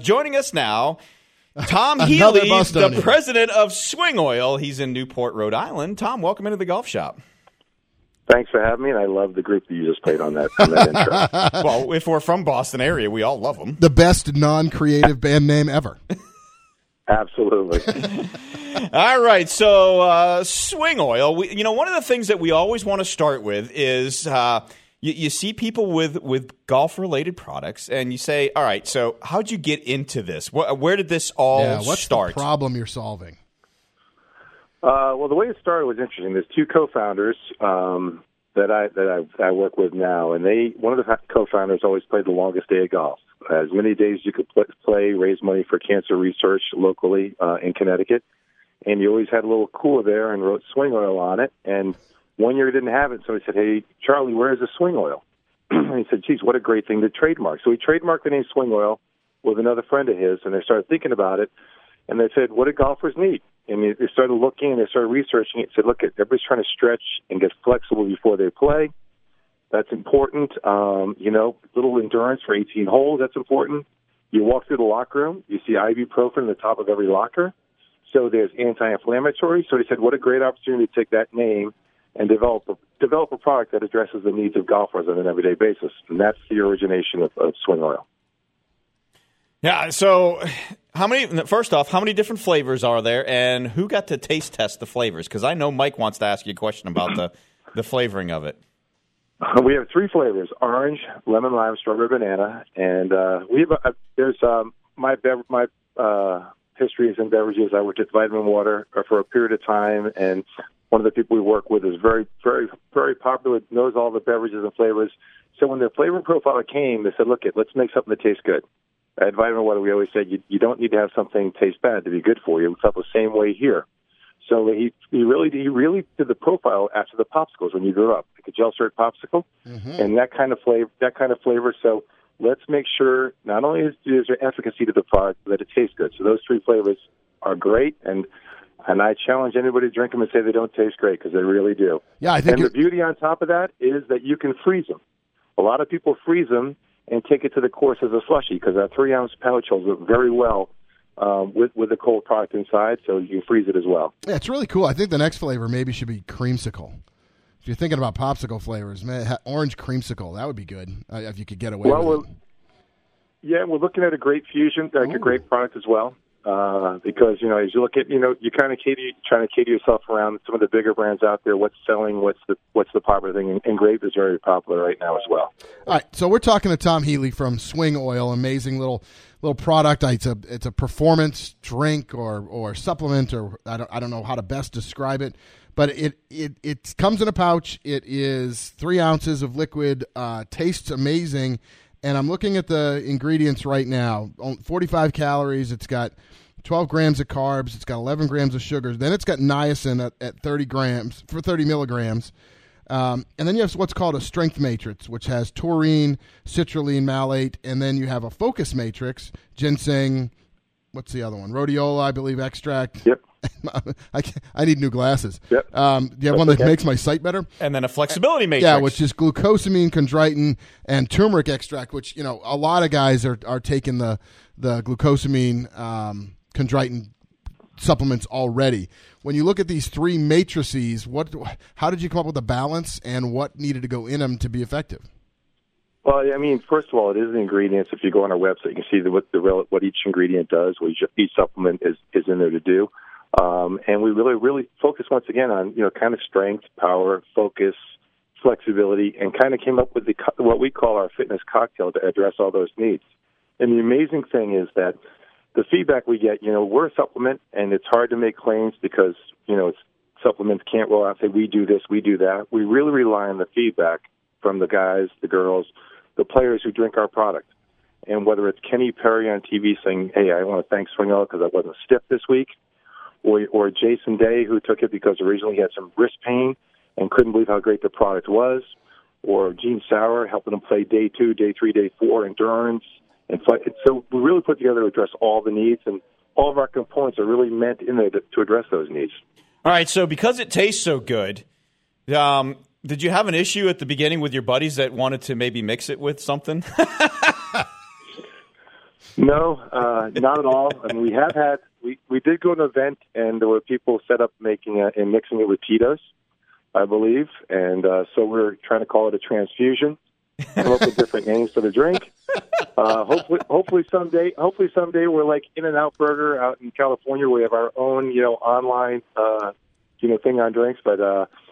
joining us now. Tom Healy, the president of Swing Oil. He's in Newport, Rhode Island. Tom, welcome into the Golf Shop. Thanks for having me, and I love the group that you just played on that intro. Well, if we're from Boston area, we all love them. The best non-creative band name ever. Absolutely. All right, so Swing Oil. One of the things that we always want to start with is you see people with golf-related products, and you say, all right, so how'd you get into this? Where did this all start? What's the problem you're solving? Well, the way it started was interesting. There's two co-founders that I work with now, and one of the co-founders always played the longest day of golf. As many days as you could play, raise money for cancer research locally in Connecticut, and you always had a little cooler there and wrote Swing Oil on it. And one year he didn't have it, so he said, "Hey, Charlie, where's the Swing Oil?" And he said, "Geez, what a great thing to trademark." So he trademarked the name Swing Oil with another friend of his, and they started thinking about it, and they said, "What do golfers need?" And they started looking, and they started researching it. Said, "Look, everybody's trying to stretch and get flexible before they play. That's important. Little endurance for 18 holes. That's important. You walk through the locker room, you see ibuprofen at the top of every locker. So there's anti-inflammatory." So he said, "What a great opportunity to take that name and develop a product that addresses the needs of golfers on an everyday basis." And that's the origination of Swing Oil. Yeah. So, how many different flavors are there, and who got to taste test the flavors? Because I know Mike wants to ask you a question about the flavoring of it. We have three flavors: orange, lemon, lime, strawberry, banana, and we have. There's my history is in beverages. I worked at Vitamin Water for a period of time, and one of the people we work with is very, very, very popular. Knows all the beverages and flavors. So when the flavor profile came, they said, "Look, let's make something that tastes good." At Vitamin Water, we always said you don't need to have something taste bad to be good for you. We felt the same way here. So he really did the profile after the popsicles when you grew up, like a gel syrup popsicle, and that kind of flavor. So let's make sure not only is there efficacy to the product, but that it tastes good. So those three flavors are great, and I challenge anybody to drink them and say they don't taste great, because they really do. Yeah, I think. And the beauty on top of that is that you can freeze them. A lot of people freeze them and take it to the course as a slushie, because that 3-ounce pouch holds it very well. With the cold product inside, so you can freeze it as well. Yeah, it's really cool. I think the next flavor maybe should be creamsicle. If you're thinking about popsicle flavors, man, orange creamsicle, that would be good if you could get away with it. Yeah, we're looking at a great fusion, like a great product as well. Because as you look at you kind of trying to cater yourself around some of the bigger brands out there. What's selling? What's the popular thing? And grape is very popular right now as well. All right, so we're talking to Tom Healy from Swing Oil. Amazing little product. It's a performance drink or supplement, or I don't know how to best describe it. But it comes in a pouch. It is 3 ounces of liquid. Tastes amazing. And I'm looking at the ingredients right now. 45 calories. It's got 12 grams of carbs. It's got 11 grams of sugars. Then it's got niacin at 30 milligrams. And then you have what's called a strength matrix, which has taurine, citrulline, malate. And then you have a focus matrix, ginseng. What's the other one? Rhodiola, I believe, extract. Yep. I need new glasses. Yep. Do you have one that makes my sight better? And then a flexibility matrix. Yeah, which is glucosamine, chondroitin, and turmeric extract, which, a lot of guys are taking the glucosamine, chondroitin supplements already. When you look at these three matrices, how did you come up with the balance, and what needed to go in them to be effective? Well, first of all, it is the ingredients. If you go on our website, you can see what each ingredient does, what each supplement is in there to do. And we really focus once again on, kind of strength, power, focus, flexibility, and kind of came up with what we call our fitness cocktail to address all those needs. And the amazing thing is that the feedback we get, we're a supplement, and it's hard to make claims because, supplements can't roll out and say, we do this, we do that. We really rely on the feedback from the guys, the girls, the players who drink our product. And whether it's Kenny Perry on TV saying, hey, I want to thank Swing Oil because I wasn't stiff this week, or Jason Day, who took it because originally he had some wrist pain and couldn't believe how great the product was, or Gene Sauer helping him play day 2, day 3, day 4, endurance. And so we really put together to address all the needs, and all of our components are really meant in there to address those needs. All right, so because it tastes so good, did you have an issue at the beginning with your buddies that wanted to maybe mix it with something? No, not at all. I mean, we did go to an event, and there were people set up making and mixing it with Tito's, I believe, and so we're trying to call it a transfusion. Come up with different names for the drink. Hopefully someday we're like In-N-Out Burger out in California. We have our own, online, thing on drinks. But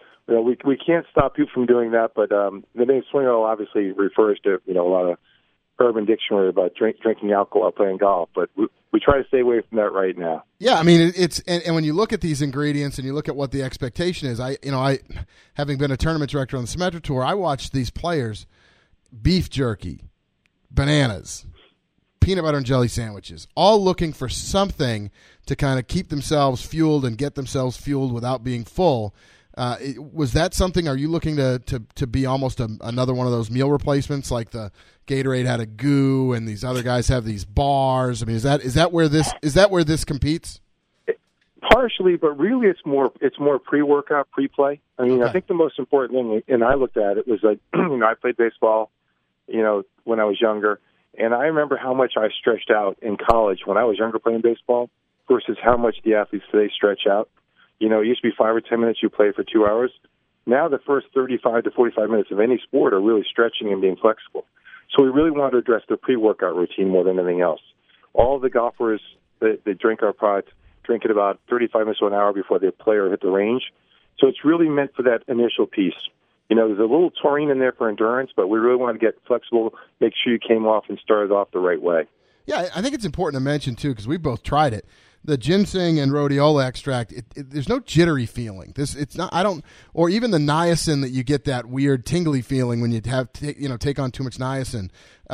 we can't stop people from doing that. But the name Swing Oil obviously refers to a lot of Urban Dictionary about drinking alcohol while playing golf. But we try to stay away from that right now. Yeah, I mean it's and when you look at these ingredients and you look at what the expectation is, I having been a tournament director on the Symetra Tour, I watched these players. Beef jerky, bananas, peanut butter and jelly sandwiches, all looking for something to kind of keep themselves fueled and get themselves fueled without being full. Was that something? Are you looking to be almost another one of those meal replacements, like the Gatorade had a goo and these other guys have these bars? I mean, is that where this competes? Partially, but really it's more pre-workout, pre-play. I mean, okay. I think the most important thing, and I looked at it, was like, I played baseball, when I was younger, and I remember how much I stretched out in college when I was younger playing baseball versus how much the athletes today stretch out. It used to be 5 or 10 minutes you play for 2 hours. Now the first 35 to 45 minutes of any sport are really stretching and being flexible. So we really want to address the pre-workout routine more than anything else. All the golfers that drink our product drink it about 35 minutes to an hour before they play or hit the range. So it's really meant for that initial piece. There's a little taurine in there for endurance, but we really want to get flexible, make sure you came off and started off the right way. Yeah, I think it's important to mention, too, because we've both tried it. The ginseng and rhodiola extract, there's no jittery feeling. It's not. I don't, or even the niacin that you get that weird tingly feeling when you take on too much niacin.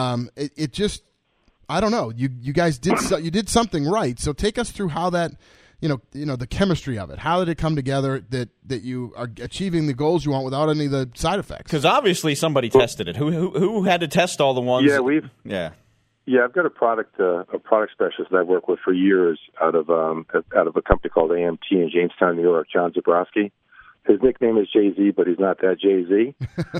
It just, I don't know. You guys did something right. So take us through how that, the chemistry of it. How did it come together that you are achieving the goals you want without any of the side effects? Because obviously somebody tested it. Who had to test all the ones? Yeah, I've got a product specialist that I've worked with for years out of a company called AMT in Jamestown, New York, John Zabrowski. His nickname is Jay-Z, but he's not that Jay-Z.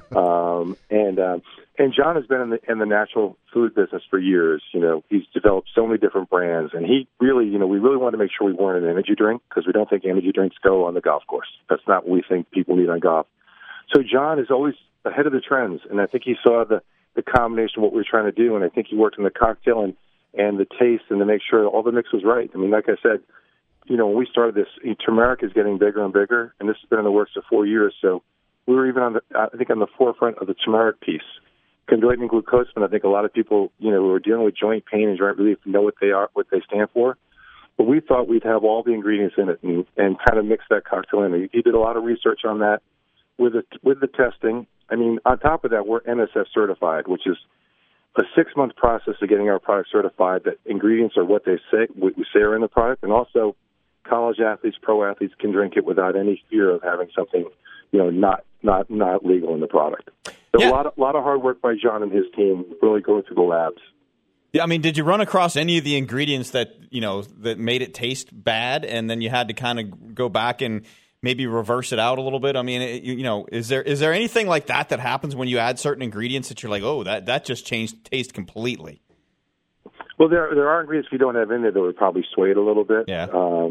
And John has been in the natural food business for years. He's developed so many different brands, and he really, we really want to make sure we weren't an energy drink because we don't think energy drinks go on the golf course. That's not what we think people need on golf. So John is always ahead of the trends, and I think he saw the combination of what we were trying to do, and I think he worked in the cocktail and the taste and to make sure all the mix was right. I mean, like I said, when we started this, turmeric is getting bigger and bigger, and this has been in the works for 4 years. So we were even on the forefront of the turmeric piece. Chondroitin and glucosamine, I think a lot of people, who are dealing with joint pain and joint relief know what they stand for. But we thought we'd have all the ingredients in it and kind of mix that cocktail in. He did a lot of research on that with the testing. I mean, on top of that, we're NSF certified, which is a 6-month process of getting our product certified that ingredients are what we say are in the product, and also college athletes, pro athletes can drink it without any fear of having something, not legal in the product. So yeah. A lot of hard work by John and his team really going through the labs. Yeah, I mean, did you run across any of the ingredients that made it taste bad, and then you had to kind of go back and maybe reverse it out a little bit? I mean, is there anything like that happens when you add certain ingredients that you're like, oh, that just changed taste completely? Well, there are ingredients we don't have in there that would probably sway it a little bit. Yeah.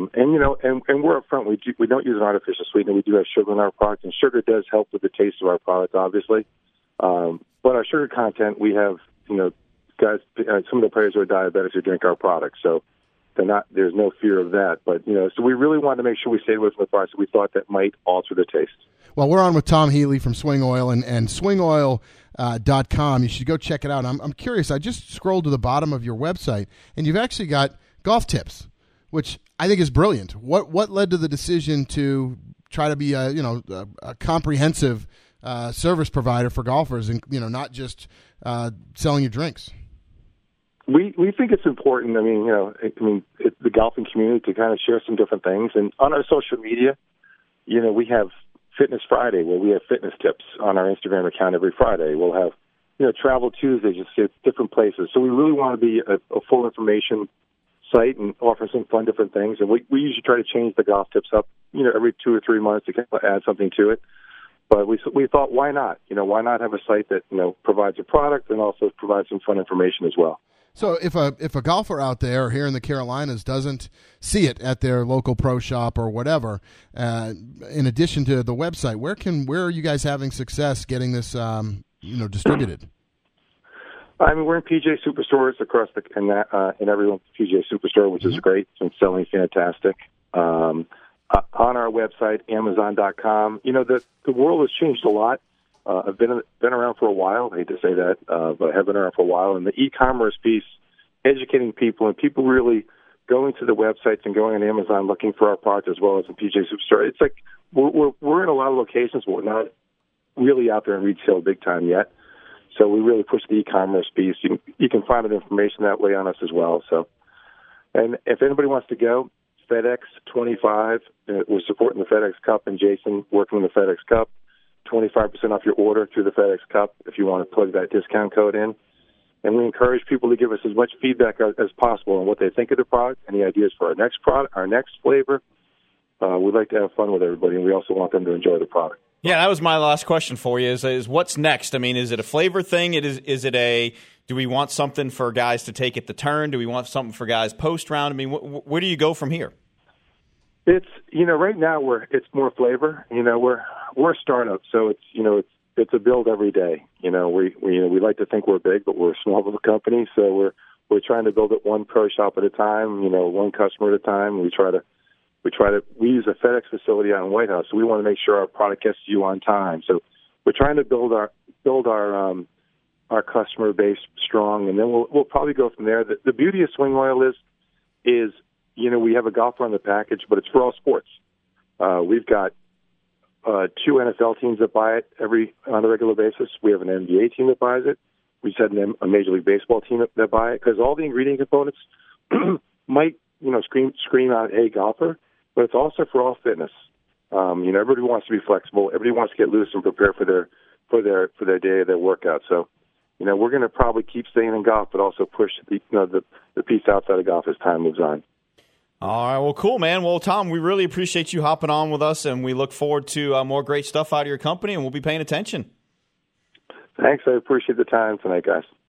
And we're upfront. We don't use an artificial sweetener. We do have sugar in our product, and sugar does help with the taste of our product, obviously. But our sugar content, we have, guys, some of the players who are diabetics who drink our product, so there's no fear of that. But, so we really wanted to make sure we stayed away from the product, so we thought that might alter the taste. Well, we're on with Tom Healy from Swing Oil and swingoil.com. You should go check it out. I'm curious. I just scrolled to the bottom of your website, and you've actually got golf tips, which I think is brilliant. What led to the decision to try to be a comprehensive service provider for golfers, and not just selling you drinks? We think it's important. The golfing community to kind of share some different things, and on our social media, we have Fitness Friday, where we have fitness tips on our Instagram account every Friday. We'll have, Travel Tuesday, just different places. So we really want to be a full information site and offer some fun different things. And we usually try to change the golf tips up, every 2 or 3 months to add something to it. But we thought, why not? Why not have a site that, provides a product and also provides some fun information as well? So if a golfer out there here in the Carolinas doesn't see it at their local pro shop or whatever, in addition to the website, where are you guys having success getting this distributed? I mean, we're in PGA Superstores across in every PGA Superstore, which is great. It's been selling fantastic. On our website, Amazon.com. The world has changed a lot. I've been around for a while. I hate to say that, but I have been around for a while. And the e-commerce piece, educating people, and people really going to the websites and going on Amazon looking for our product as well as in PGA Superstore. It's like we're in a lot of locations, but we're not really out there in retail big time yet. So we really push the e-commerce piece. You can find the information that way on us as well. So, and if anybody wants to go, FedEx 25. We're supporting the FedEx Cup, and Jason working the FedEx Cup. 25% off your order through the FedEx Cup if you want to plug that discount code in. And we encourage people to give us as much feedback as possible on what they think of the product, any ideas for our next product, our next flavor. We'd like to have fun with everybody, and we also want them to enjoy the product. Yeah, that was my last question for you is what's next? I mean, is it a flavor thing? Do we want something for guys to take at the turn? Do we want something for guys post-round? I mean, where do you go from here? It's right now it's more flavor. We're a startup, so it's a build every day. We like to think we're big, but we're a small little company, so we're trying to build it one pro shop at a time. One customer at a time. We use a FedEx facility out in White House, so we want to make sure our product gets to you on time. So we're trying to build our customer base strong, and then we'll probably go from there. The beauty of Swing Oil is we have a golfer on the package, but it's for all sports. We've got 2 NFL teams that buy it on a regular basis. We have an NBA team that buys it. We just had a Major League Baseball team that buy it, because all the ingredient components might scream out, "Hey, golfer," but it's also for all fitness. Everybody wants to be flexible. Everybody wants to get loose and prepare for their day, their workout. So, we're going to probably keep staying in golf, but also push the piece outside of golf as time moves on. All right, well, cool, man. Well, Tom, we really appreciate you hopping on with us, and we look forward to more great stuff out of your company, and we'll be paying attention. Thanks. I appreciate the time tonight, guys.